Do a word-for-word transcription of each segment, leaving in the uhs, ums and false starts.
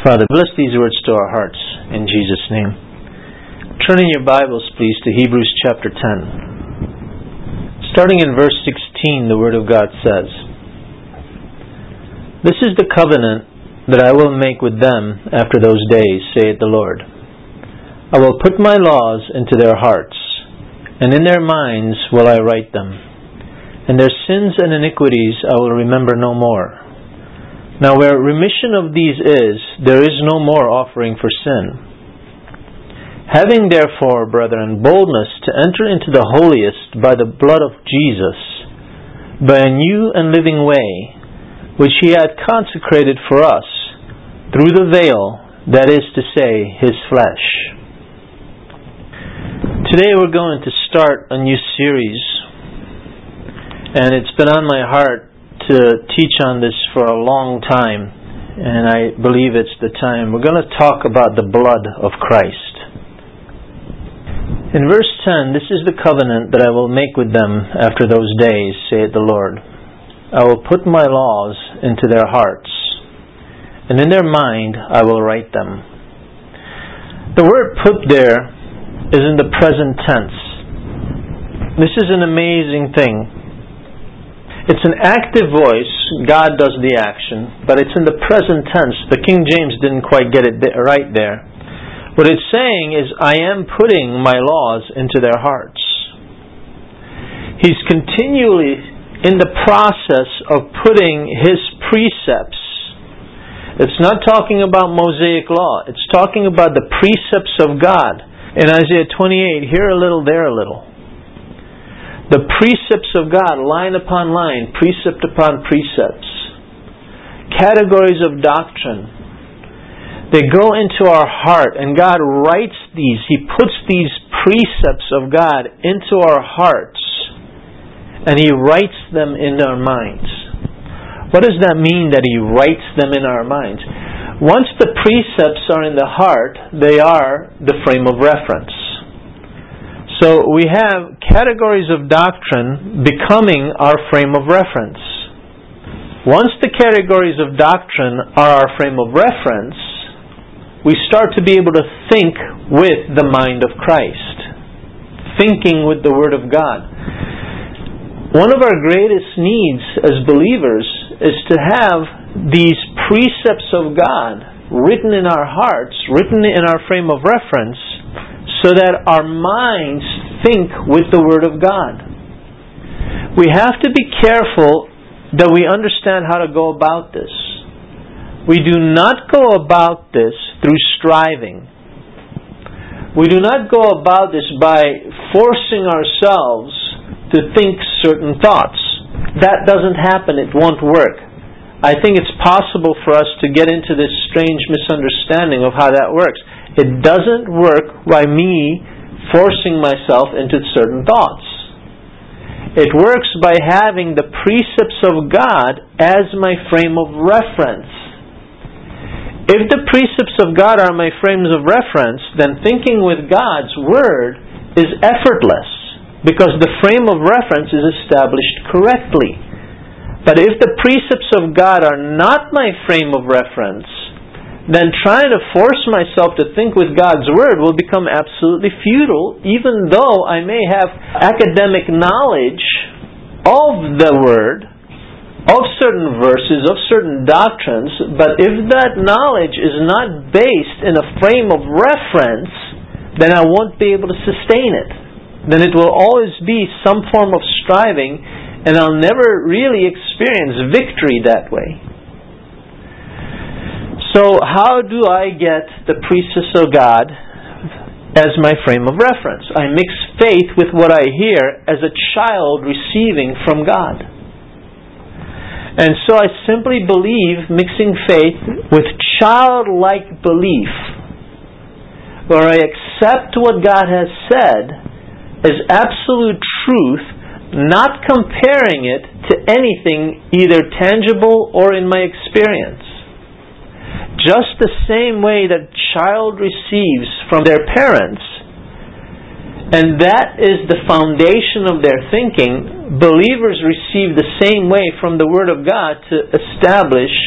Father, bless these words to our hearts in Jesus' name. Turn in your Bibles, please, to Hebrews chapter ten. Starting in verse sixteen, the Word of God says, "This is the covenant that I will make with them after those days, saith the Lord. I will put my laws into their hearts, and in their minds will I write them. And their sins and iniquities I will remember no more. Now where remission of these is, there is no more offering for sin. Having therefore, brethren, boldness to enter into the holiest by the blood of Jesus, by a new and living way, which He had consecrated for us, through the veil, that is to say, His flesh." Today we're going to start a new series, and it's been on my heart to teach on this for a long time, and I believe it's the time. We're going to talk about the blood of Christ. In verse ten, "This is the covenant that I will make with them after those days, saith the Lord. I will put my laws into their hearts, and in their mind I will write them." The word "put" there is in the present tense. This is an amazing thing. It's an active voice. God does the action, but it's in the present tense. The King James didn't quite get it right there. What it's saying is, I am putting my laws into their hearts. He's continually in the process of putting His precepts. It's not talking about Mosaic law. It's talking about the precepts of God. In Isaiah twenty-eight, here a little, there a little. The precepts of God, line upon line, precept upon precepts. Categories of doctrine. They go into our heart, and God writes these. He puts these precepts of God into our hearts, and He writes them in our minds. What does that mean, that He writes them in our minds? Once the precepts are in the heart, they are the frame of reference. So we have categories of doctrine becoming our frame of reference. Once the categories of doctrine are our frame of reference, we start to be able to think with the mind of Christ, thinking with the Word of God. One of our greatest needs as believers is to have these precepts of God written in our hearts, written in our frame of reference, so that our minds think with the Word of God. We have to be careful that we understand how to go about this. We do not go about this through striving. We do not go about this by forcing ourselves to think certain thoughts. That doesn't happen. It won't work. I think it's possible for us to get into this strange misunderstanding of how that works. It doesn't work by me forcing myself into certain thoughts. It works by having the precepts of God as my frame of reference. If the precepts of God are my frames of reference, then thinking with God's Word is effortless, because the frame of reference is established correctly. But if the precepts of God are not my frame of reference, then trying to force myself to think with God's Word will become absolutely futile, even though I may have academic knowledge of the Word, of certain verses, of certain doctrines, but if that knowledge is not based in a frame of reference, then I won't be able to sustain it. Then it will always be some form of striving, and I'll never really experience victory that way. So how do I get the precepts of God as my frame of reference? I mix faith with what I hear as a child receiving from God. And so I simply believe, mixing faith with childlike belief, where I accept what God has said as absolute truth, not comparing it to anything either tangible or in my experience. Just the same way that child receives from their parents, and that is the foundation of their thinking, believers receive the same way from the Word of God to establish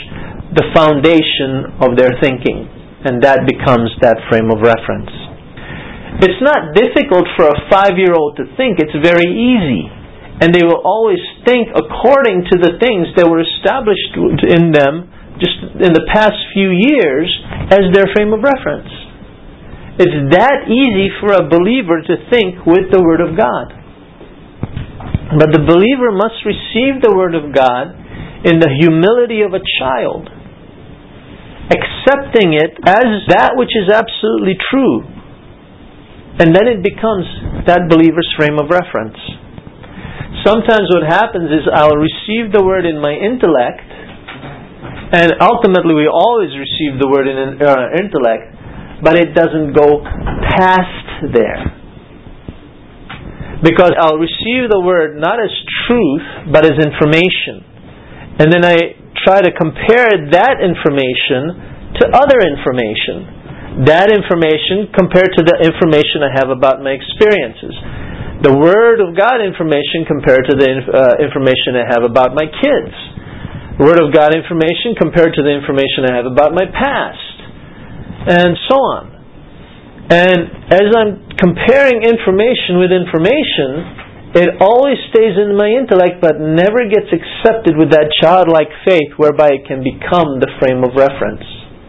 the foundation of their thinking, and that becomes that frame of reference. It's not difficult for a five-year-old to think. It's very easy. And they will always think according to the things that were established in them just in the past few years as their frame of reference. It's that easy for a believer to think with the Word of God. But the believer must receive the Word of God in the humility of a child, accepting it as that which is absolutely true. And then it becomes that believer's frame of reference. Sometimes what happens is I'll receive the Word in my intellect, and ultimately we always receive the Word in our intellect, but it doesn't go past there. Because I'll receive the Word not as truth, but as information. And then I try to compare that information to other information. That information compared to the information I have about my experiences. The Word of God information compared to the uh, information I have about my kids. Word of God information compared to the information I have about my past. And so on. And as I'm comparing information with information, it always stays in my intellect but never gets accepted with that childlike faith whereby it can become the frame of reference.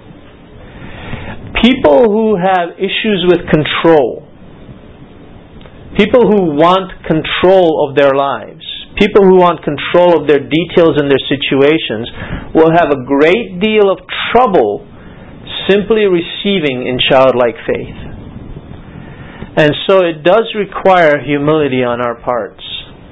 People who have issues with control, people who want control of their lives, people who want control of their details and their situations will have a great deal of trouble simply receiving in childlike faith. And so it does require humility on our parts.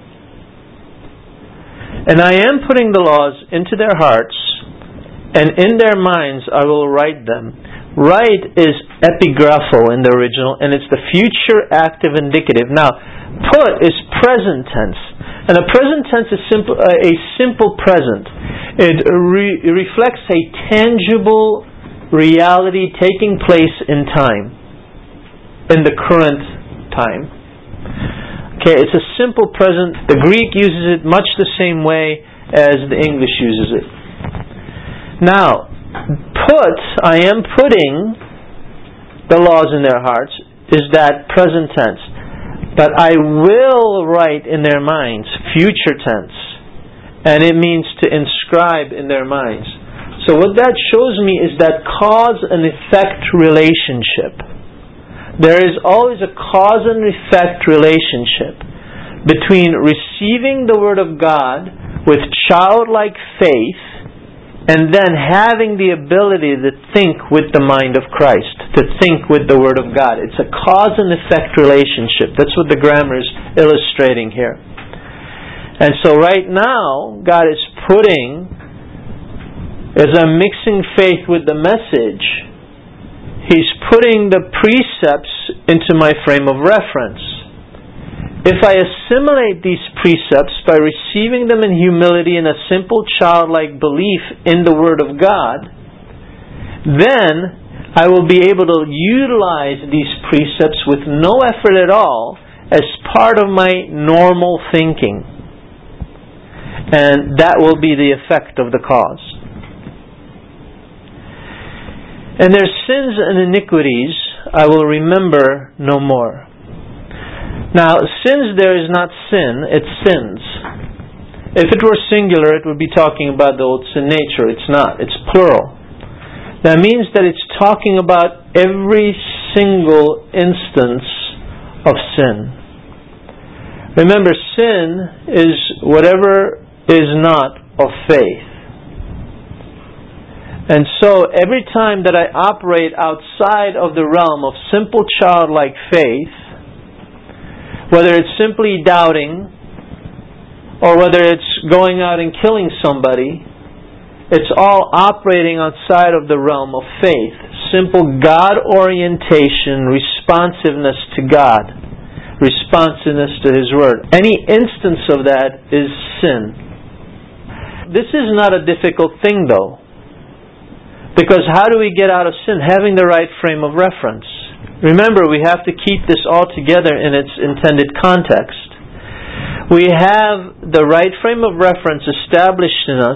And I am putting the laws into their hearts, and in their minds I will write them. Write is epigrapho in the original, and it's the future active indicative. Now, put is present tense, and a present tense is simple, uh, a simple present. It re- reflects a tangible reality taking place in time, in the current time. Okay, it's a simple present. The Greek uses it much the same way as the English uses it. Now, put, I am putting the laws in their hearts, is that present tense. But I will write in their minds, future tense. And it means to inscribe in their minds. So what that shows me is that cause and effect relationship. There is always a cause and effect relationship between receiving the Word of God with childlike faith and then having the ability to think with the mind of Christ, to think with the Word of God. It's a cause and effect relationship. That's what the grammar is illustrating here. And so right now, God is putting, as I'm mixing faith with the message, He's putting the precepts into my frame of reference. If I assimilate these precepts by receiving them in humility and a simple childlike belief in the Word of God, then I will be able to utilize these precepts with no effort at all as part of my normal thinking. And that will be the effect of the cause. And their sins and iniquities I will remember no more. Now, sins there is not sin, it's sins. If it were singular, it would be talking about the old sin nature. It's not, it's plural. That means that it's talking about every single instance of sin. Remember, sin is whatever is not of faith. And so every time that I operate outside of the realm of simple childlike faith, whether it's simply doubting or whether it's going out and killing somebody, it's all operating outside of the realm of faith. Simple God orientation, responsiveness to God, responsiveness to His Word. Any instance of that is sin. This is not a difficult thing though. Because how do we get out of sin? Having the right frame of reference. Remember, we have to keep this all together in its intended context. We have the right frame of reference established in us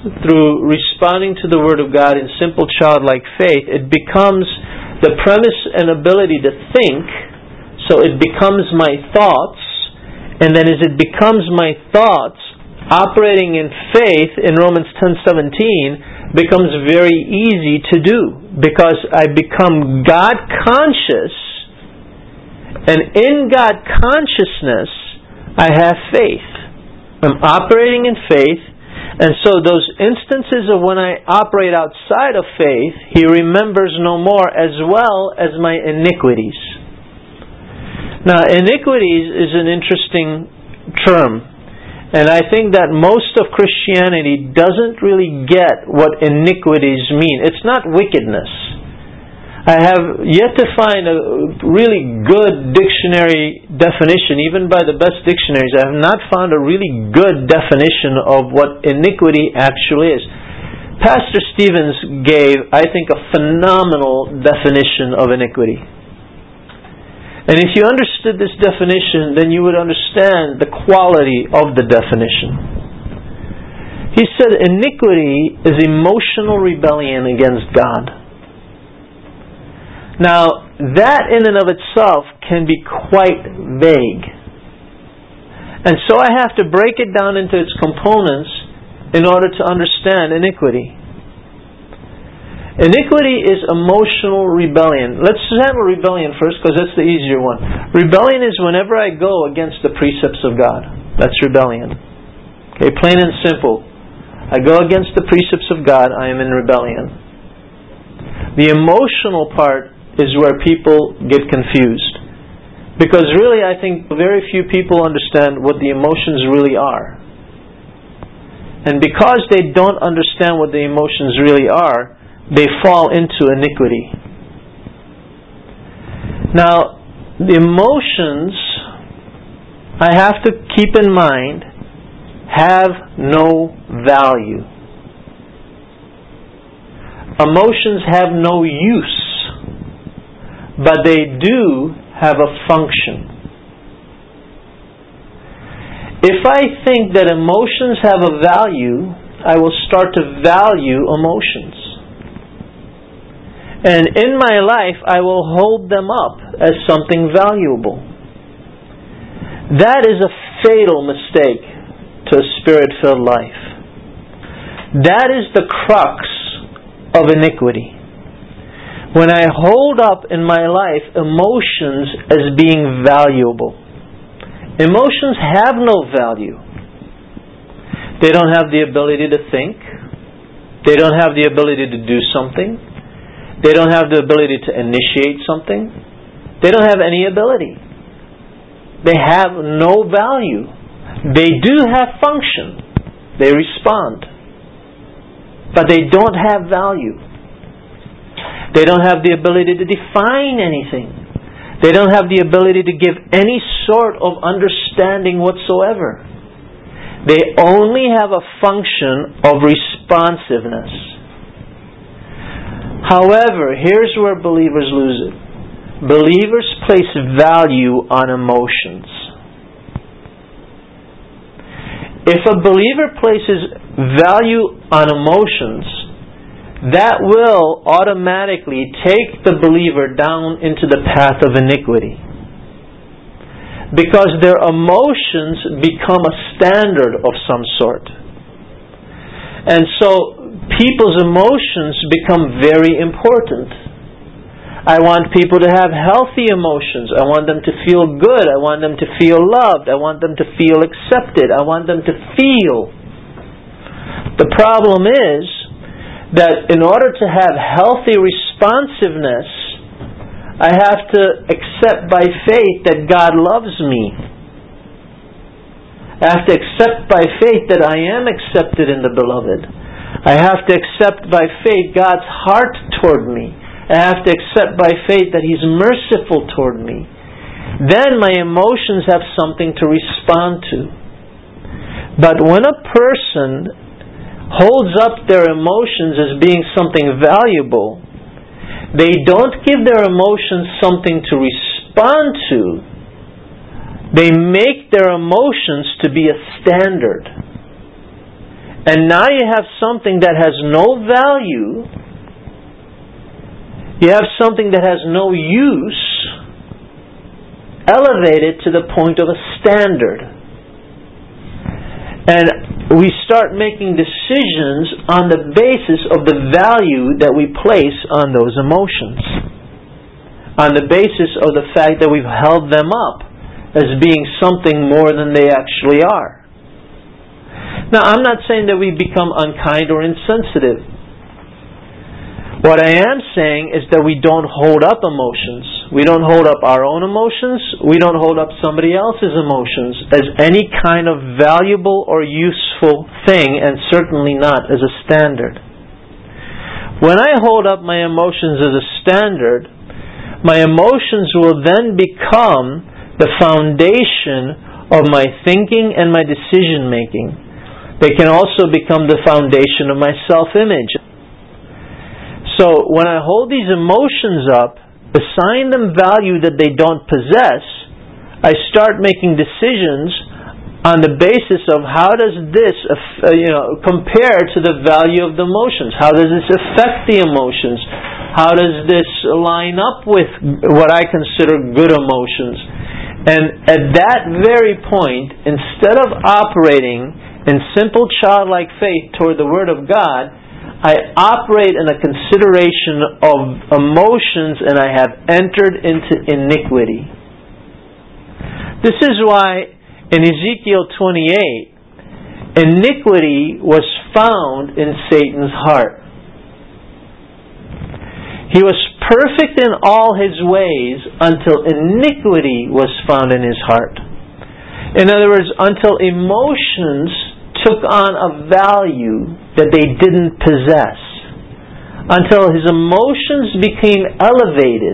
through responding to the Word of God in simple childlike faith, it becomes the premise and ability to think, so it becomes my thoughts, and then as it becomes my thoughts, operating in faith in Romans ten seventeen becomes very easy to do, because I become God conscious, and in God consciousness I have faith. I'm operating in faith, and so those instances of when I operate outside of faith, He remembers no more, as well as my iniquities. Now, iniquities is an interesting term, and I think that most of Christianity doesn't really get what iniquities mean. It's not wickedness. I have yet to find a really good dictionary definition, even by the best dictionaries. I have not found a really good definition of what iniquity actually is. Pastor Stevens gave, I think, a phenomenal definition of iniquity. And if you understood this definition, then you would understand the quality of the definition. He said iniquity is emotional rebellion against God. Now, that in and of itself can be quite vague. And so I have to break it down into its components in order to understand iniquity. Iniquity is emotional rebellion. Let's handle rebellion first, because that's the easier one. Rebellion is whenever I go against the precepts of God. That's rebellion. Okay, plain and simple. I go against the precepts of God, I am in rebellion. The emotional part is where people get confused. Because really, I think very few people understand what the emotions really are. And because they don't understand what the emotions really are, they fall into iniquity. Now, the emotions, I have to keep in mind, have no value. Emotions have no use, but they do have a function. If I think that emotions have a value, I will start to value emotions. And in my life, I will hold them up as something valuable. That is a fatal mistake to a Spirit-filled life. That is the crux of iniquity. When I hold up in my life emotions as being valuable. Emotions have no value. They don't have the ability to think. They don't have the ability to do something. They don't have the ability to initiate something. They don't have any ability. They have no value. They do have function. They respond. But they don't have value. They don't have the ability to define anything. They don't have the ability to give any sort of understanding whatsoever. They only have a function of responsiveness. However, here's where believers lose it. Believers place value on emotions. If a believer places value on emotions, that will automatically take the believer down into the path of iniquity. Because their emotions become a standard of some sort. And so people's emotions become very important. I want people to have healthy emotions. I want them to feel good. I want them to feel loved. I want them to feel accepted. I want them to feel. The problem is that in order to have healthy responsiveness, I have to accept by faith that God loves me. I have to accept by faith that I am accepted in the Beloved. I have to accept by faith God's heart toward me. I have to accept by faith that He's merciful toward me. Then my emotions have something to respond to. But when a person holds up their emotions as being something valuable, they don't give their emotions something to respond to. They make their emotions to be a standard. And now you have something that has no value. You have something that has no use elevated to the point of a standard. And we start making decisions on the basis of the value that we place on those emotions. On the basis of the fact that we've held them up as being something more than they actually are. Now, I'm not saying that we become unkind or insensitive. What I am saying is that we don't hold up emotions. We don't hold up our own emotions. We don't hold up somebody else's emotions as any kind of valuable or useful thing, and certainly not as a standard. When I hold up my emotions as a standard, my emotions will then become the foundation of my thinking and my decision making. They can also become the foundation of my self-image. So when I hold these emotions up, assign them value that they don't possess, I start making decisions on the basis of how does this uh, you know, compare to the value of the emotions? How does this affect the emotions? How does this line up with what I consider good emotions? And at that very point, instead of operating in simple childlike faith toward the Word of God, I operate in a consideration of emotions, and I have entered into iniquity. This is why in Ezekiel twenty-eight, iniquity was found in Satan's heart. He was perfect in all his ways until iniquity was found in his heart. In other words, until emotions took on a value that they didn't possess, until his emotions became elevated.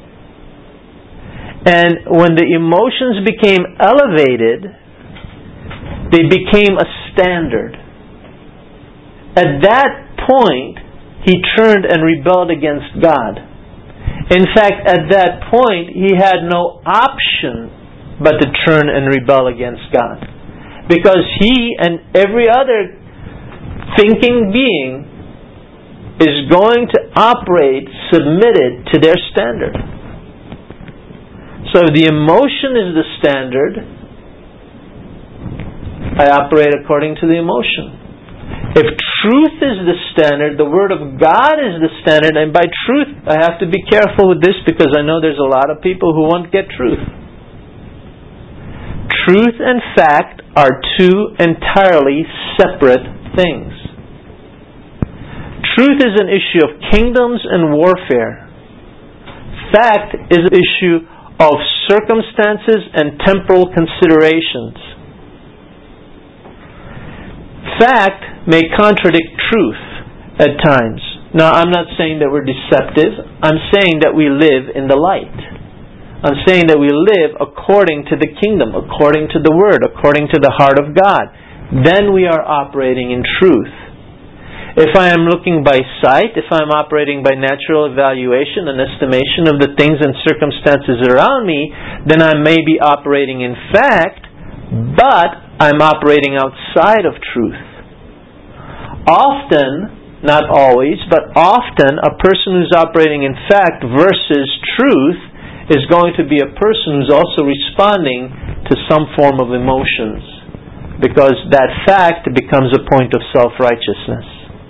And when the emotions became elevated, they became a standard. At that point, he turned and rebelled against God. In fact, at that point, he had no option but to turn and rebel against God. Because he and every other thinking being is going to operate submitted to their standard. So if the emotion is the standard, I operate according to the emotion. If truth is the standard, the Word of God is the standard, and by truth, I have to be careful with this because I know there's a lot of people who won't get truth. Truth and fact are two entirely separate things. Truth is an issue of kingdoms and warfare. Fact is an issue of circumstances and temporal considerations. Fact may contradict truth at times. Now, I'm not saying that we're deceptive. I'm saying that we live in the light. I'm saying that we live according to the kingdom, according to the Word, according to the heart of God. Then we are operating in truth. If I am looking by sight, if I'm operating by natural evaluation and estimation of the things and circumstances around me, then I may be operating in fact, but I'm operating outside of truth. Often, not always, but often, a person who's operating in fact versus truth is going to be a person who's also responding to some form of emotions, because that fact becomes a point of self-righteousness.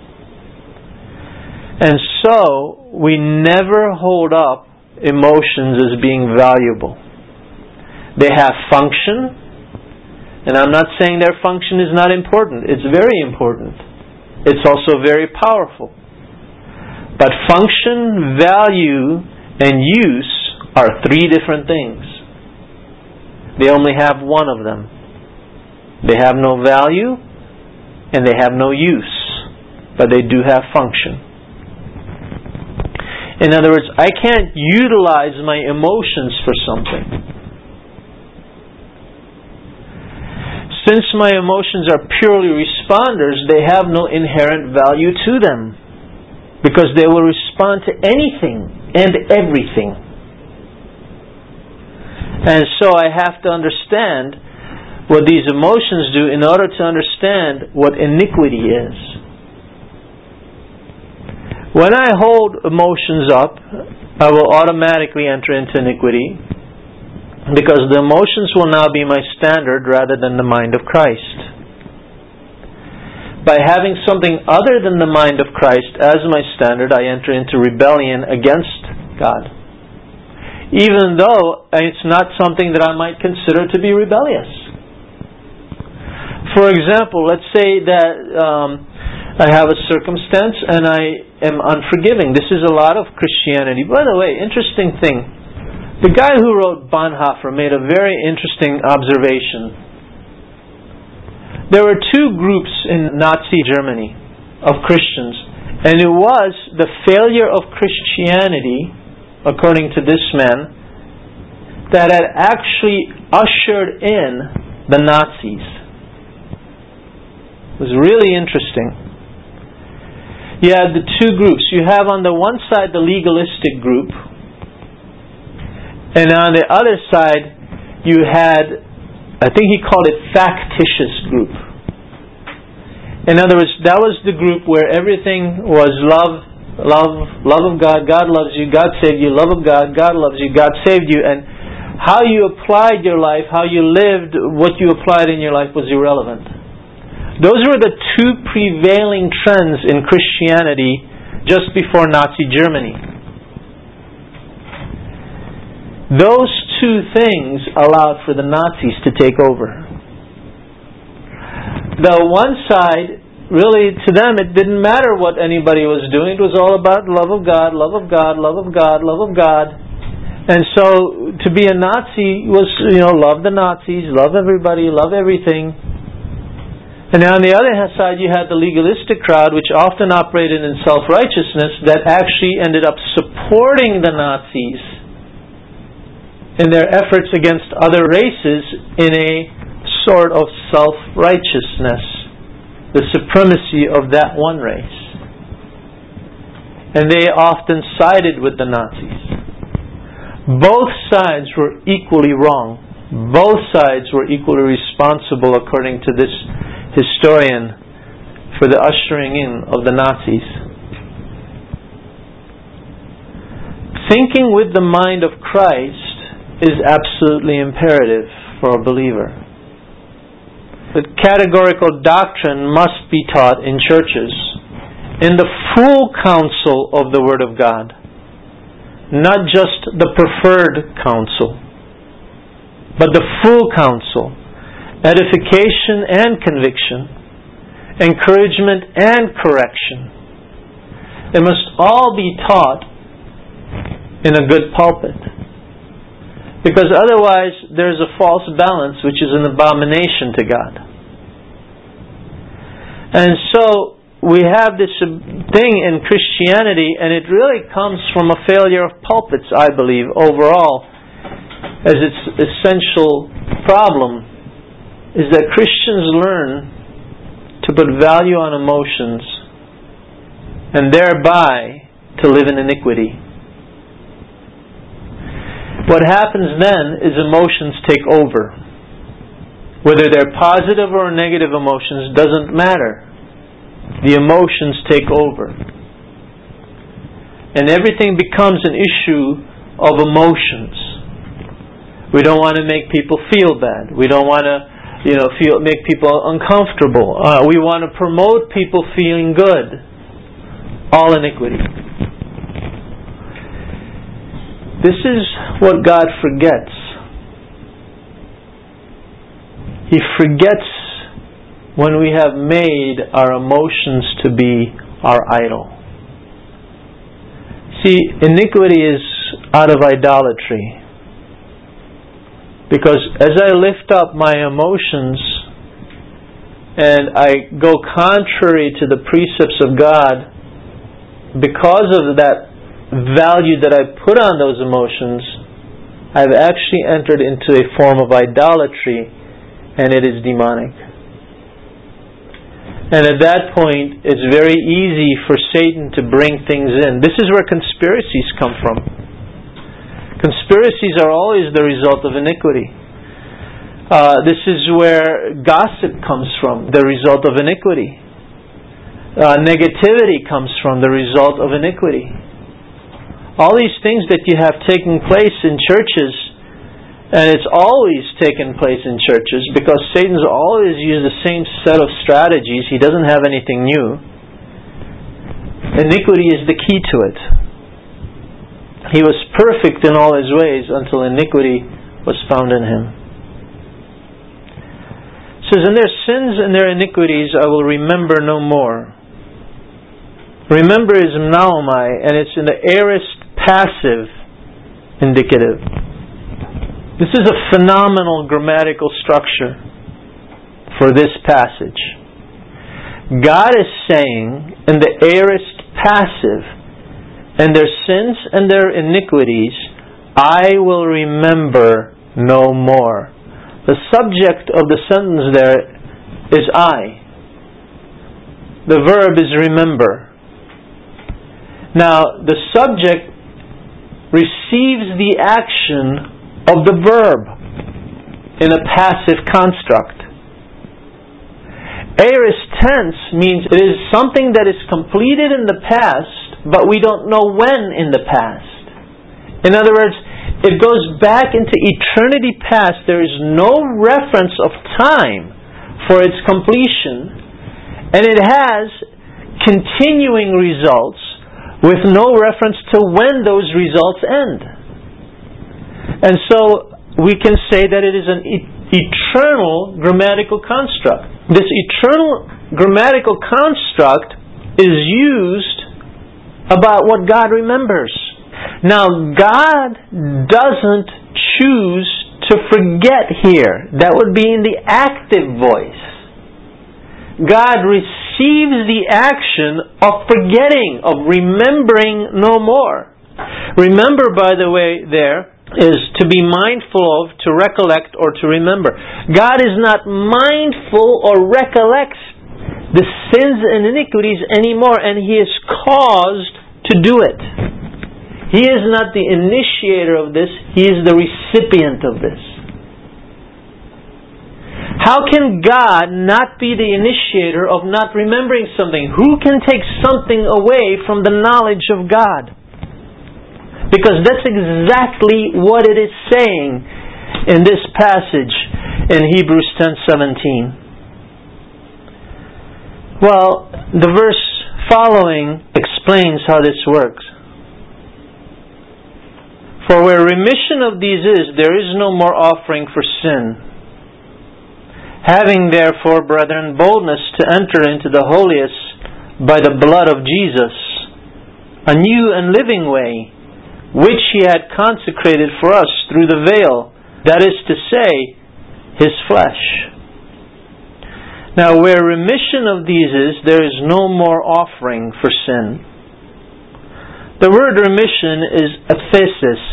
And so, we never hold up emotions as being valuable. They have function, and I'm not saying their function is not important. It's very important. It's also very powerful. But function, value, and use are three different things. They only have one of them. They have no value and they have no use, but they do have function. In other words, I can't utilize my emotions for something. Since my emotions are purely responders, they have no inherent value to them, because they will respond to anything and everything. And so I have to understand what these emotions do in order to understand what iniquity is. When I hold emotions up, I will automatically enter into iniquity, because the emotions will now be my standard rather than the mind of Christ. By having something other than the mind of Christ as my standard, I enter into rebellion against God, even though it's not something that I might consider to be rebellious. For example, let's say that um, I have a circumstance and I am unforgiving. This is a lot of Christianity. By the way, interesting thing. The guy who wrote Bonhoeffer made a very interesting observation. There were two groups in Nazi Germany of Christians, and it was the failure of Christianity, according to this man, that had actually ushered in the Nazis. It was really interesting. You had the two groups. You have on the one side the legalistic group, and on the other side you had, I think he called it factitious group. In other words, that was the group where everything was love, love, love of God, God loves you, God saved you, love of God, God loves you, God saved you, and how you applied your life, how you lived, what you applied in your life was irrelevant. Those were the two prevailing trends in Christianity just before Nazi Germany. Those two things allowed for the Nazis to take over. The one side, really, to them, it didn't matter what anybody was doing. It was all about love of God, love of God, love of God, love of God. And so, to be a Nazi was, you know, love the Nazis, love everybody, love everything. And on the other side, you had the legalistic crowd, which often operated in self-righteousness, that actually ended up supporting the Nazis in their efforts against other races in a sort of self-righteousness, the supremacy of that one race. And they often sided with the Nazis. Both sides were equally wrong. Both sides were equally responsible, according to this historian, for the ushering in of the Nazis. Thinking with the mind of Christ is absolutely imperative for a believer. The categorical doctrine must be taught in churches in the full counsel of the Word of God, not just the preferred counsel, but the full counsel, edification and conviction, encouragement and correction. It must all be taught in a good pulpit. Because otherwise there's a false balance which is an abomination to God. And so we have this thing in Christianity, and it really comes from a failure of pulpits, I believe, overall, as its essential problem, is that Christians learn to put value on emotions and thereby to live in iniquity. What happens then is emotions take over. Whether they're positive or negative emotions doesn't matter. The emotions take over. And everything becomes an issue of emotions. We don't want to make people feel bad. We don't want to, you know, feel make people uncomfortable. Uh, we want to promote people feeling good. All iniquity. This is what God forgets. He forgets when we have made our emotions to be our idol. See, iniquity is out of idolatry. Because as I lift up my emotions and I go contrary to the precepts of God, because of that value that I put on those emotions, I've actually entered into a form of idolatry, and it is demonic. And at that point, it's very easy for Satan to bring things in. This is where conspiracies come from. Conspiracies are always the result of iniquity. Uh, this is where gossip comes from, the result of iniquity. Uh, negativity comes from the result of iniquity. All these things that you have taken place in churches, and it's always taken place in churches because Satan's always used the same set of strategies. He doesn't have anything new. Iniquity is the key to it. He was perfect in all his ways until iniquity was found in him. It says, "In their sins and their iniquities I will remember no more." Remember is mnaomai, and it's in the aorist passive indicative. This is a phenomenal grammatical structure for this passage. God is saying in the aorist passive, "And their sins and their iniquities I will remember no more." The subject of the sentence there is I. The verb is remember. Now, the subject receives the action of the verb in a passive construct. Aorist tense means it is something that is completed in the past, but we don't know when in the past. In other words, it goes back into eternity past. There is no reference of time for its completion, and it has continuing results with no reference to when those results end. And so we can say that it is an e- eternal grammatical construct. This eternal grammatical construct is used about what God remembers. Now, God doesn't choose to forget here. That would be in the active voice. God receives the action of forgetting, of remembering no more. Remember, by the way, there is to be mindful of, to recollect, or to remember. God is not mindful or recollects the sins and iniquities anymore, and He is caused to do it. He is not the initiator of this, He is the recipient of this. How can God not be the initiator of not remembering something? Who can take something away from the knowledge of God? Because that's exactly what it is saying in this passage in Hebrews ten seventeen. Well, the verse following explains how this works. "For where remission of these is, there is no more offering for sin. Having therefore, brethren, boldness to enter into the holiest by the blood of Jesus, a new and living way, which He had consecrated for us through the veil, that is to say, His flesh. Now, where remission of these is, there is no more offering for sin." The word remission is aphesis.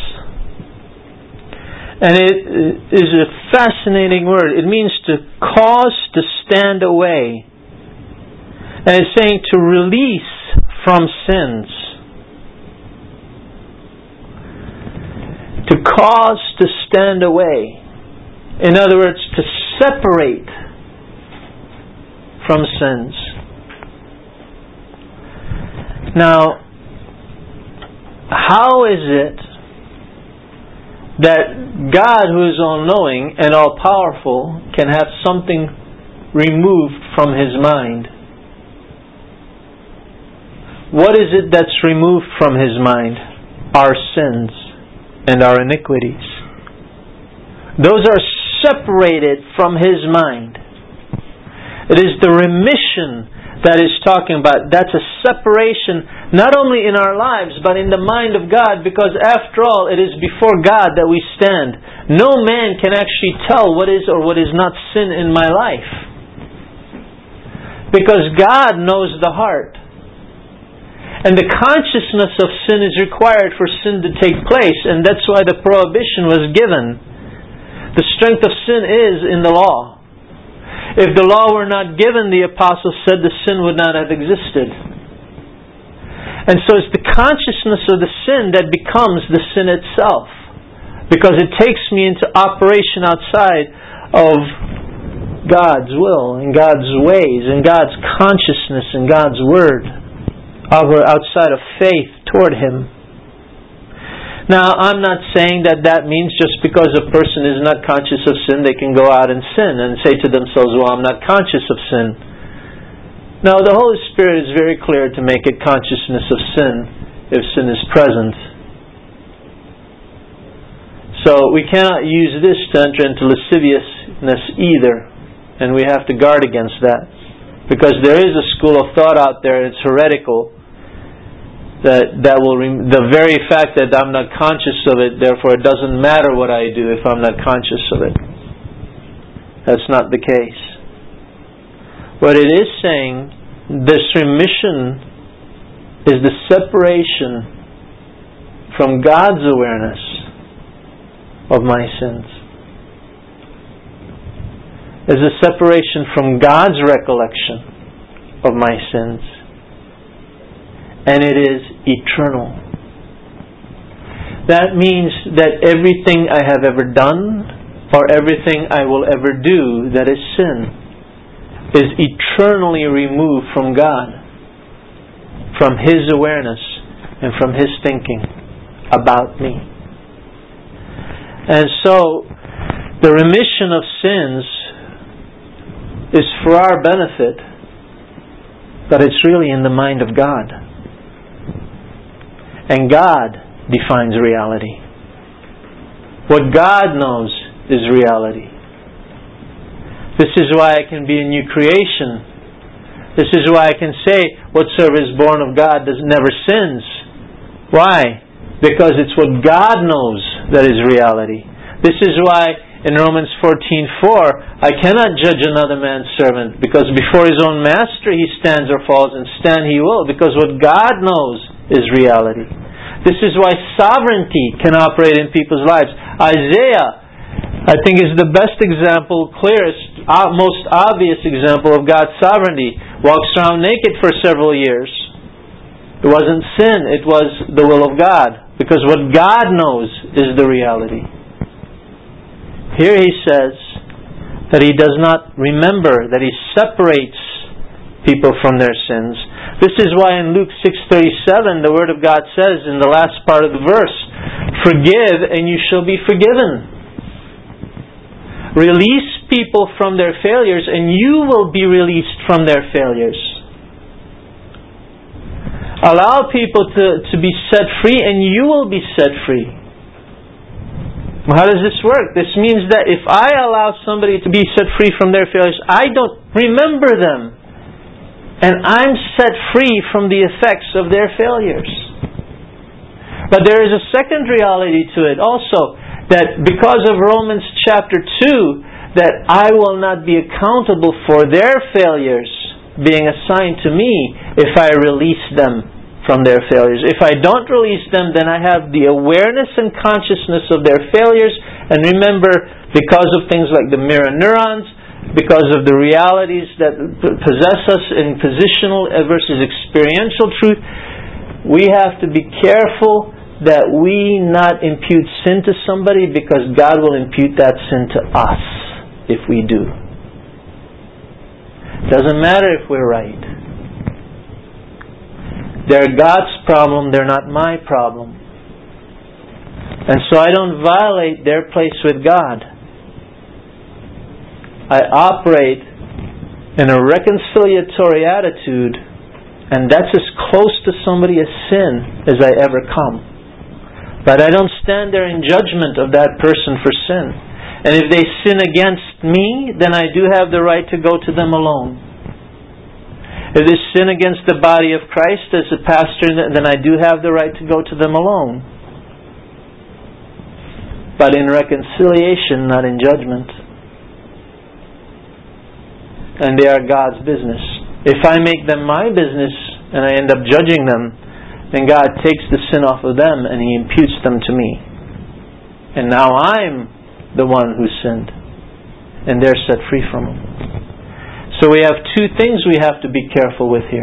And it is a fascinating word. It means to cause to stand away. And it's saying to release from sins. To cause to stand away. In other words, to separate from sins. Now, how is it that God, who is all-knowing and all-powerful, can have something removed from His mind? What is it that's removed from His mind? Our sins and our iniquities. Those are separated from His mind. It is the remission that is talking about. That's a separation not only in our lives but in the mind of God, because after all it is before God that we stand. No man can actually tell what is or what is not sin in my life, because God knows the heart. And the consciousness of sin is required for sin to take place, and that's why the prohibition was given. The strength of sin is in the law. If the law were not given, the apostles said, the sin would not have existed. And so it's the consciousness of the sin that becomes the sin itself, because it takes me into operation outside of God's will and God's ways and God's consciousness and God's Word outside of faith toward Him. Now, I'm not saying that that means just because a person is not conscious of sin, they can go out and sin and say to themselves, well, I'm not conscious of sin. No, the Holy Spirit is very clear to make it consciousness of sin if sin is present. So we cannot use this to enter into lasciviousness either. And we have to guard against that. Because there is a school of thought out there, it's heretical, that that will rem- the very fact that I'm not conscious of it, therefore it doesn't matter what I do if I'm not conscious of it. That's not the case. What it is saying, this remission is the separation from God's awareness of my sins. Is a separation from God's recollection of my sins. And it is eternal. That means that everything I have ever done or everything I will ever do that is sin is eternally removed from God, from His awareness and from His thinking about me. And so the remission of sins is for our benefit, but it's really in the mind of God. And God defines reality. What God knows is reality. This is why I can be a new creation. This is why I can say, whatsoever is born of God does never sins. Why? Because it's what God knows that is reality. This is why in Romans fourteen four, I cannot judge another man's servant, because before his own master he stands or falls, and stand he will, because what God knows is reality. This is why sovereignty can operate in people's lives. Isaiah, I think, is the best example, clearest, most obvious example of God's sovereignty. Walks around naked for several years. It wasn't sin, it was the will of God, because what God knows is the reality. Here he says that he does not remember, that he separates people from their sins. This is why in Luke six thirty-seven the Word of God says in the last part of the verse, forgive and you shall be forgiven. Release people from their failures and you will be released from their failures. Allow people to, to be set free and you will be set free. How does this work? This means that if I allow somebody to be set free from their failures, I don't remember them. And I'm set free from the effects of their failures. But there is a second reality to it also, that because of Romans chapter two, that I will not be accountable for their failures being assigned to me if I release them from their failures. If I don't release them, then I have the awareness and consciousness of their failures. And remember, because of things like the mirror neurons, because of the realities that possess us in positional versus experiential truth, we have to be careful that we not impute sin to somebody, because God will impute that sin to us if we do. Doesn't matter if we're right. They're God's problem, they're not my problem. And so I don't violate their place with God. I operate in a reconciliatory attitude, and that's as close to somebody as sin as I ever come. But I don't stand there in judgment of that person for sin. And if they sin against me, then I do have the right to go to them alone. If they sin against the body of Christ as a pastor, then I do have the right to go to them alone. But in reconciliation, not in judgment. And they are God's business. If I make them my business and I end up judging them, then God takes the sin off of them and He imputes them to me. And now I'm the one who sinned. And they're set free from them. So we have two things we have to be careful with here.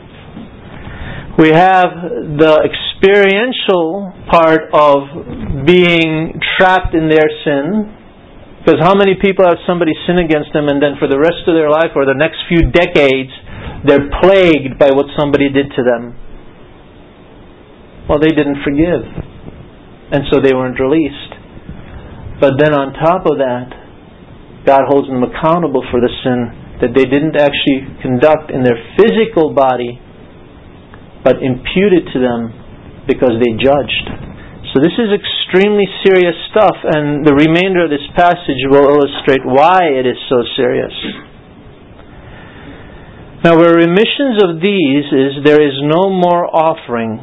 We have the experiential part of being trapped in their sin, Because how many people have somebody sin against them and then for the rest of their life or the next few decades they're plagued by what somebody did to them? Well, they didn't forgive. And so they weren't released. But then on top of that, God holds them accountable for the sin that they didn't actually conduct in their physical body, but imputed to them because they judged. So this is extremely serious stuff, and the remainder of this passage will illustrate why it is so serious. Now, where remissions of these is, there is no more offering.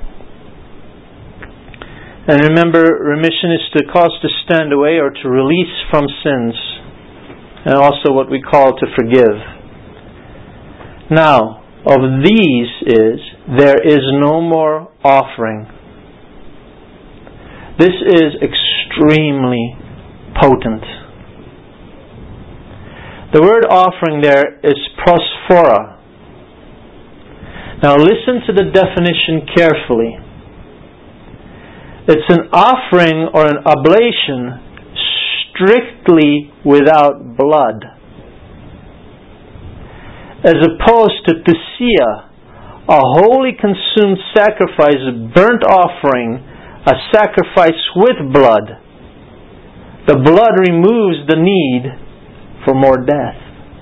And remember, remission is to cause to stand away or to release from sins, and also what we call to forgive. Now, of these is, there is no more offering. This is extremely potent. The word offering there is prosphora. Now listen to the definition carefully. It's an offering or an oblation strictly without blood, as opposed to Thessia, a wholly consumed sacrifice, burnt offering, a sacrifice with blood. The blood removes the need for more death.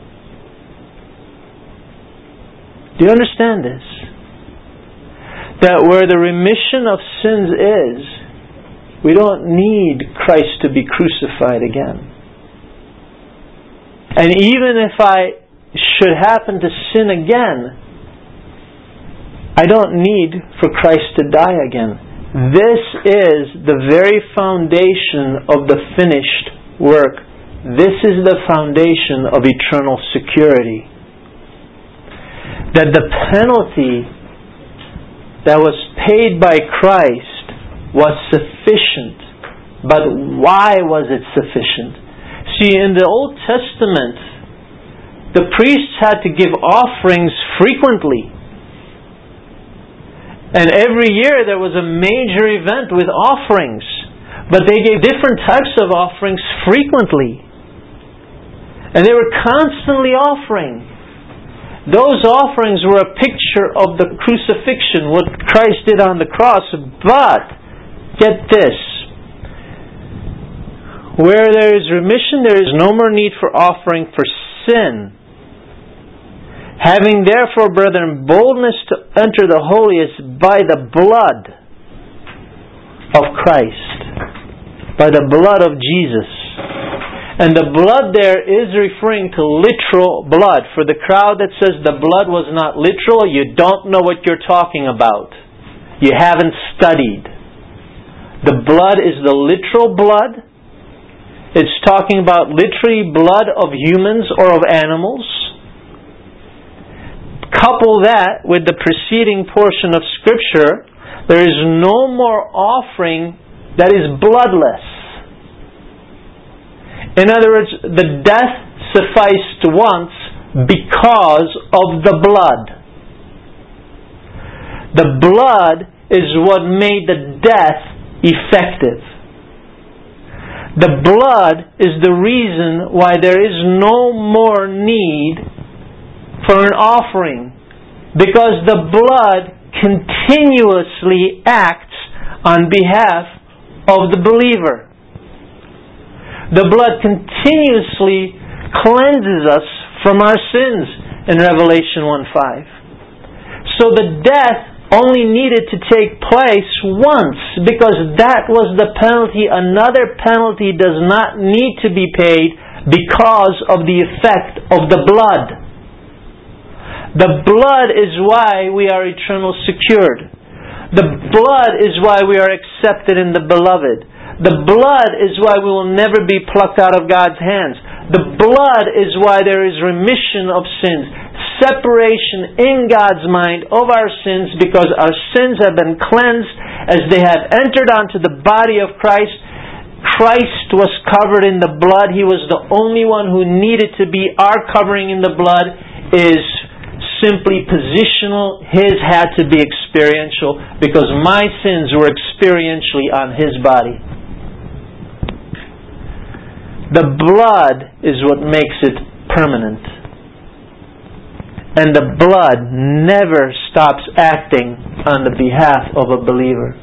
Do you understand this? That where the remission of sins is, we don't need Christ to be crucified again. And even if I should happen to sin again, I don't need for Christ to die again. This is the very foundation of the finished work. This is the foundation of eternal security. That the penalty that was paid by Christ was sufficient. But why was it sufficient? See, in the Old Testament, the priests had to give offerings frequently. And every year there was a major event with offerings. But they gave different types of offerings frequently. And they were constantly offering. Those offerings were a picture of the crucifixion, what Christ did on the cross. But, get this, where there is remission, there is no more need for offering for sin. Having therefore, brethren, boldness to enter the holiest by the blood of Christ, by the blood of Jesus. And the blood there is referring to literal blood. For the crowd that says the blood was not literal, you don't know what you're talking about. You haven't studied. The blood is the literal blood. It's talking about literally blood of humans or of animals. Couple that with the preceding portion of Scripture, there is no more offering that is bloodless. In other words, the death sufficed once because of the blood. The blood is what made the death effective. The blood is the reason why there is no more need for an offering, because the blood continuously acts on behalf of the believer. The blood continuously cleanses us from our sins in Revelation one five. So the death only needed to take place once, because that was the penalty. Another penalty does not need to be paid because of the effect of the blood. The blood is why we are eternally secured. The blood is why we are accepted in the beloved. The blood is why we will never be plucked out of God's hands. The blood is why there is remission of sins, separation in God's mind of our sins, because our sins have been cleansed as they have entered onto the body of Christ. Christ was covered in the blood. He was the only one who needed to be our covering in the blood. Is simply positional. His had to be experiential, because my sins were experientially on His body. The blood is what makes it permanent. And the blood never stops acting on the behalf of a believer.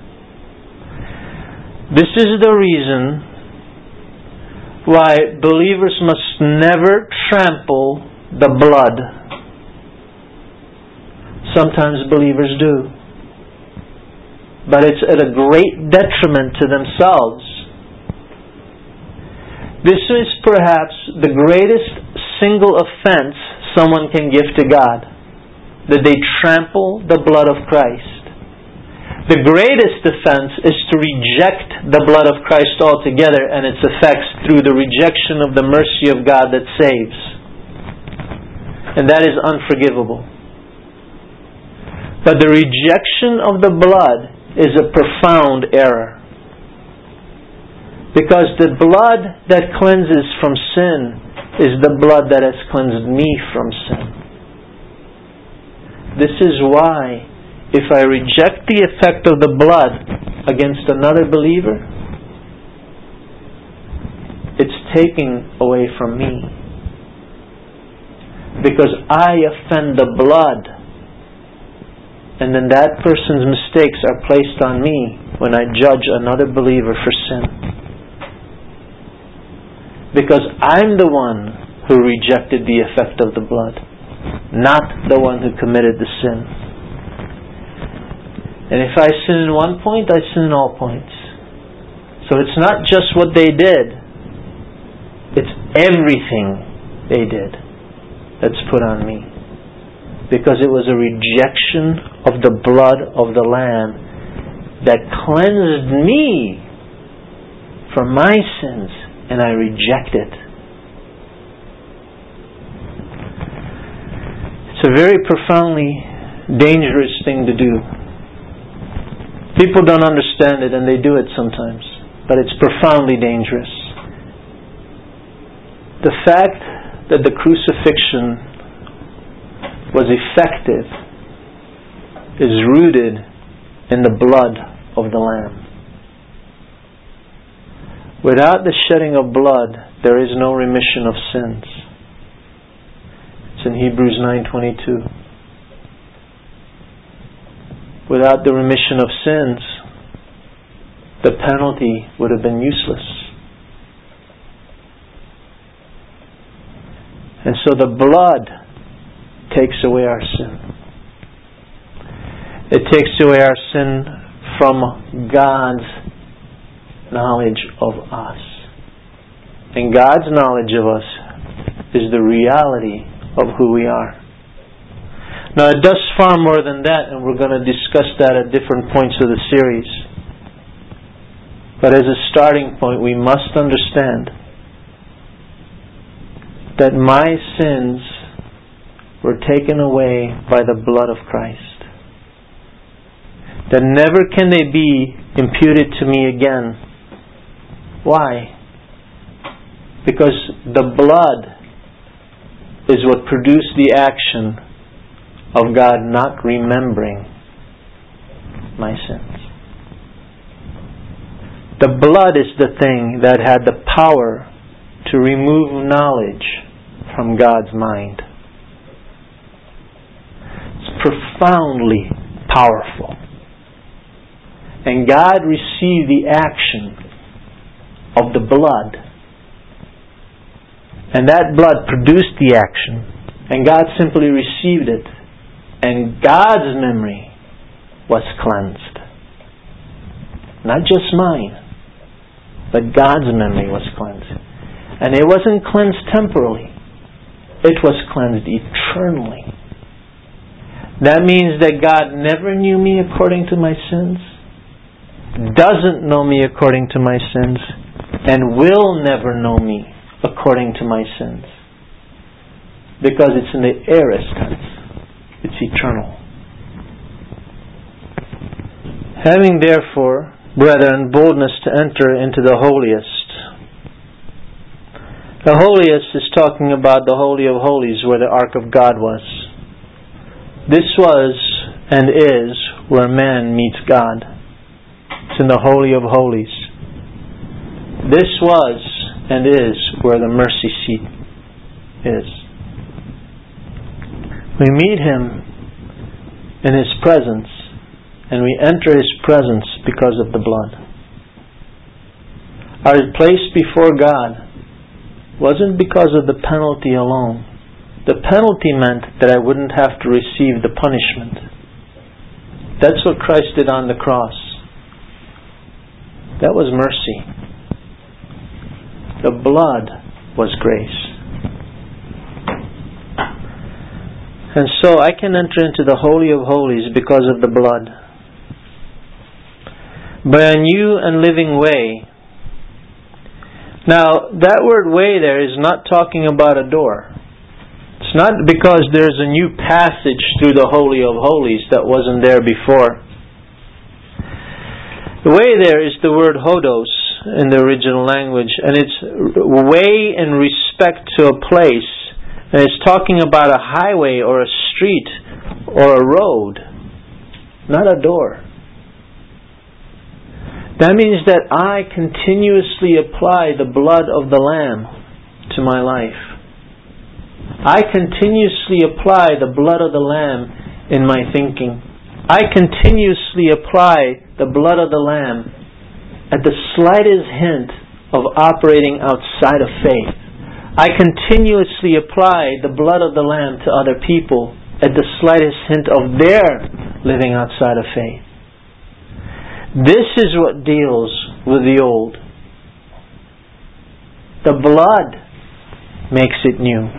This is the reason why believers must never trample the blood. Sometimes believers do. But it's at a great detriment to themselves. This is perhaps the greatest single offense someone can give to God, that they trample the blood of Christ. The greatest offense is to reject the blood of Christ altogether and its effects through the rejection of the mercy of God that saves. And that is unforgivable. But the rejection of the blood is a profound error. Because the blood that cleanses from sin is the blood that has cleansed me from sin. This is why, if I reject the effect of the blood against another believer, it's taken away from me. Because I offend the blood, and then that person's mistakes are placed on me when I judge another believer for sin. Because I'm the one who rejected the effect of the blood, not the one who committed the sin. And if I sin in one point, I sin in all points. So it's not just what they did, it's everything they did that's put on me. Because it was a rejection of the blood of the Lamb that cleansed me from my sins, and I reject it. It's a very profoundly dangerous thing to do. People don't understand it, and they do it sometimes, but it's profoundly dangerous. The fact that the crucifixion was effective is rooted in the blood of the Lamb. Without the shedding of blood, there is no remission of sins. It's in Hebrews nine twenty-two. Without the remission of sins, the penalty would have been useless. And so the blood takes away our sin. It takes away our sin from God's knowledge of us. And God's knowledge of us is the reality of who we are. Now it does far more than that, and we're going to discuss that at different points of the series. But as a starting point, we must understand that my sins were taken away by the blood of Christ. That never can they be imputed to me again. Why? Because the blood is what produced the action of God not remembering my sins. The blood is the thing that had the power to remove knowledge from God's mind. It's profoundly powerful. And God received the action of the blood. And that blood produced the action. And God simply received it. And God's memory was cleansed. Not just mine, but God's memory was cleansed. And it wasn't cleansed temporally. It was cleansed eternally. That means that God never knew me according to my sins, doesn't know me according to my sins, and will never know me according to my sins. Because it's in the aorist tense. It's eternal. Having therefore, brethren, boldness to enter into the holiest. The holiest is talking about the Holy of Holies, where the Ark of God was. This was and is where man meets God. It's in the Holy of Holies. This was and is where the mercy seat is. We meet Him in His presence, and we enter His presence because of the blood. Our place before God wasn't because of the penalty alone. The penalty meant that I wouldn't have to receive the punishment. That's what Christ did on the cross. That was mercy. The blood was grace. And so I can enter into the Holy of Holies because of the blood. By a new and living way. Now, that word way there is not talking about a door. It's not because there's a new passage through the Holy of Holies that wasn't there before. The way there is the word hodos in the original language, and it's way in respect to a place, and it's talking about a highway or a street or a road, not a door. That means that I continuously apply the blood of the Lamb to my life. I continuously apply the blood of the Lamb in my thinking. I continuously apply the blood of the Lamb at the slightest hint of operating outside of faith. I continuously apply the blood of the Lamb to other people at the slightest hint of their living outside of faith. This is what deals with the old. The blood makes it new.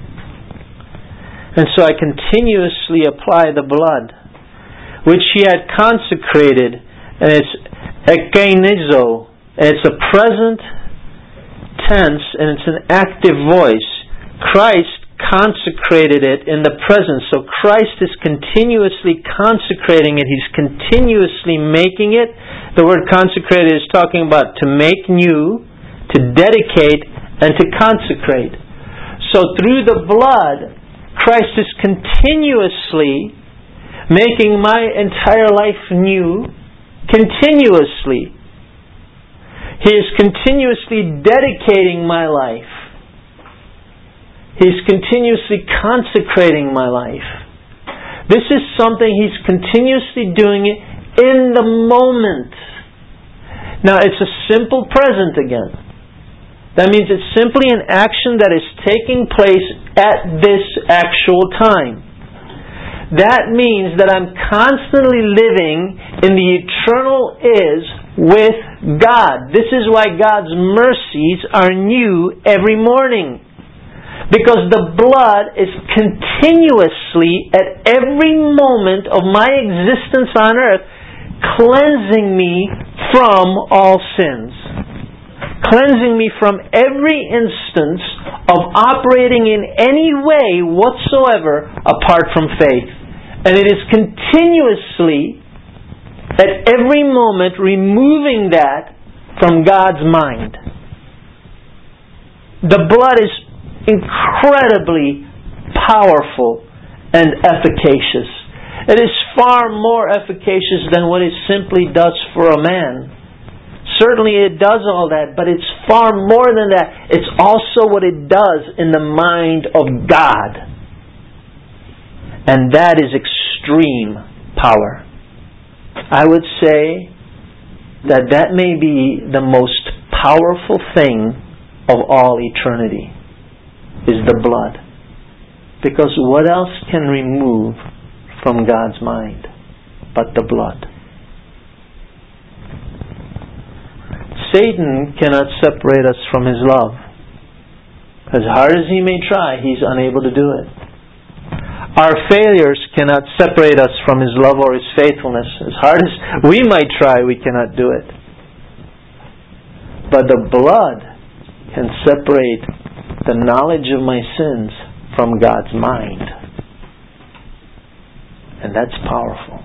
And so I continuously apply the blood, which He had consecrated, and it's ekenizo, and it's a present tense, and it's an active voice. Christ consecrated it in the present. So Christ is continuously consecrating it. He's continuously making it. The word consecrated is talking about to make new, to dedicate, and to consecrate. So through the blood, Christ is continuously making my entire life new, continuously. He is continuously dedicating my life. He's continuously consecrating my life. This is something He's continuously doing it in the moment. Now, it's a simple present again. That means it's simply an action that is taking place at this actual time. That means that I'm constantly living in the eternal is with God. This is why God's mercies are new every morning. Because the blood is continuously, at every moment of my existence on earth, cleansing me from all sins. Cleansing me from every instance of operating in any way whatsoever apart from faith. And it is continuously, at every moment, removing that from God's mind. The blood is incredibly powerful and efficacious. It is far more efficacious than what it simply does for a man. Certainly it does all that, but it's far more than that. It's also what it does in the mind of God. And that is extreme power. I would say that that may be the most powerful thing of all eternity, is the blood. Because what else can remove from God's mind but the blood? Satan cannot separate us from His love. As hard as he may try, he's unable to do it. Our failures cannot separate us from His love or His faithfulness. As hard as we might try, we cannot do it. But the blood can separate the knowledge of my sins from God's mind. And that's powerful.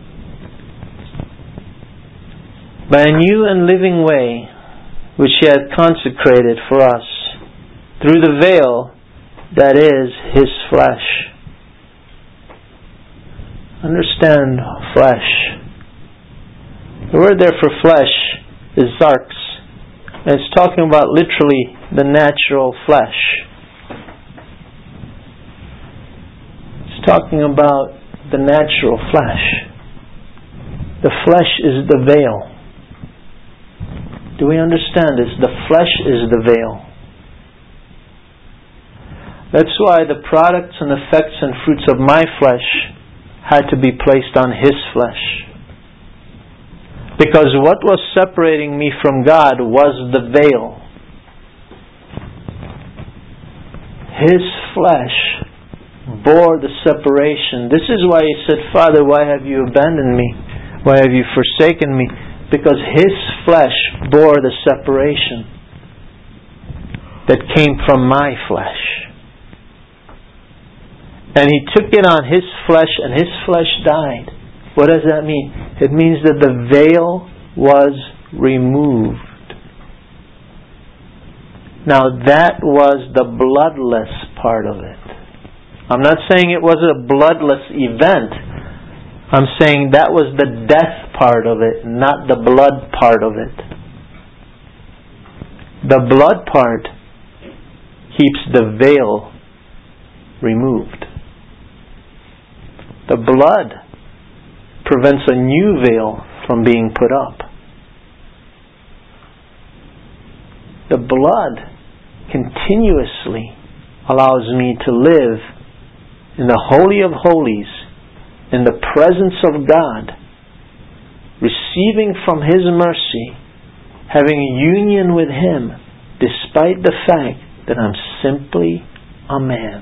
By a new and living way, which He had consecrated for us, through the veil that is His flesh. Understand flesh. The word there for flesh is sarx. And it's talking about literally the natural flesh. It's talking about the natural flesh. The flesh is the veil. Do we understand this? The flesh is the veil. That's why the products and effects and fruits of my flesh had to be placed on His flesh. Because what was separating me from God was the veil. His flesh bore the separation. This is why He said, Father, why have you abandoned me? Why have you forsaken me? Because His flesh bore the separation that came from my flesh. And He took it on His flesh, and His flesh died. What does that mean? It means that the veil was removed. Now that was the bloodless part of it. I'm not saying it was a bloodless event. I'm saying that was the death part of it, not the blood part of it. The blood part keeps the veil removed. The blood prevents a new veil from being put up. The blood continuously allows me to live in the Holy of Holies, in the presence of God, receiving from His mercy, having a union with Him, despite the fact that I'm simply a man.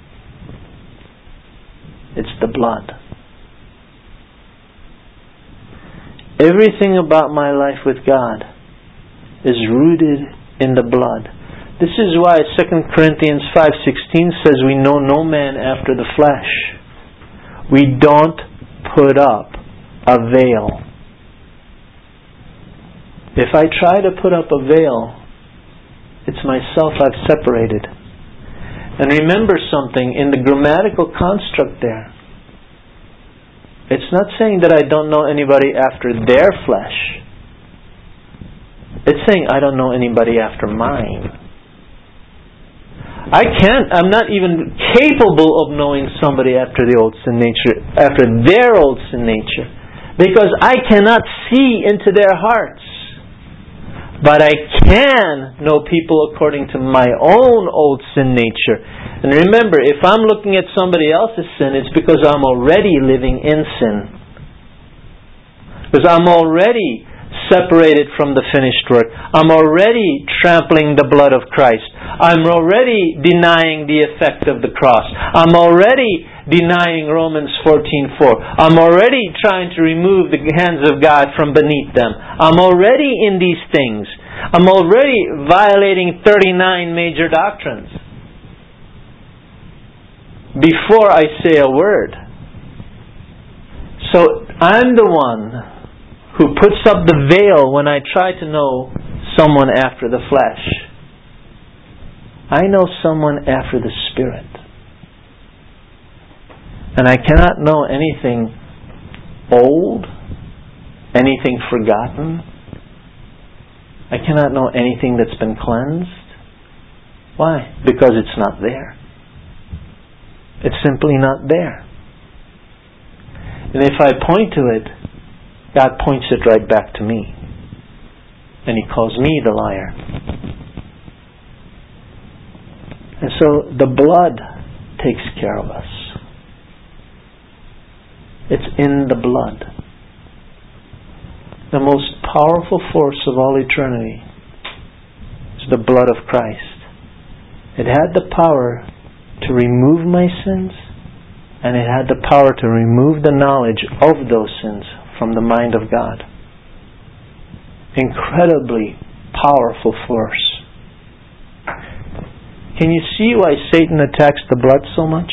It's the blood. Everything about my life with God is rooted in the blood. This is why Second Corinthians five sixteen says we know no man after the flesh. We don't put up a veil. If I try to put up a veil, it's myself I've separated. And remember something, in the grammatical construct there, it's not saying that I don't know anybody after their flesh. It's saying I don't know anybody after mine. I can't, I'm not even capable of knowing somebody after the old sin nature, after their old sin nature, because I cannot see into their hearts. But I can know people according to my own old sin nature. And remember, if I'm looking at somebody else's sin, it's because I'm already living in sin. Because I'm already separated from the finished work. I'm already trampling the blood of Christ. I'm already denying the effect of the cross. I'm already denying Romans fourteen four. I'm already trying to remove the hands of God from beneath them. I'm already in these things. I'm already violating thirty-nine major doctrines before I say a word. So I'm the one who puts up the veil when I try to know someone after the flesh. I know someone after the Spirit. And I cannot know anything old, anything forgotten. I cannot know anything that's been cleansed. Why? Because it's not there. It's simply not there. And if I point to it, God points it right back to me. And He calls me the liar. And so the blood takes care of us. It's in the blood. The most powerful force of all eternity is the blood of Christ. It had the power to remove my sins, and it had the power to remove the knowledge of those sins from the mind of God. Incredibly powerful force. Can you see why Satan attacks the blood so much?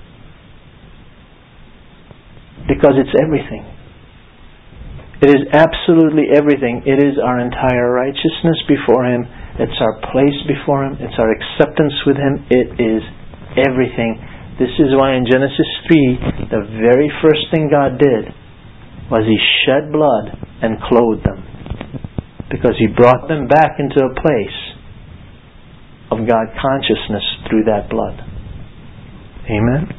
Because it's everything. It is absolutely everything. It is our entire righteousness before Him. It's our place before Him. It's our acceptance with Him. It is everything. This is why in Genesis three, the very first thing God did was He shed blood and clothed them. Because He brought them back into a place of God consciousness through that blood. Amen.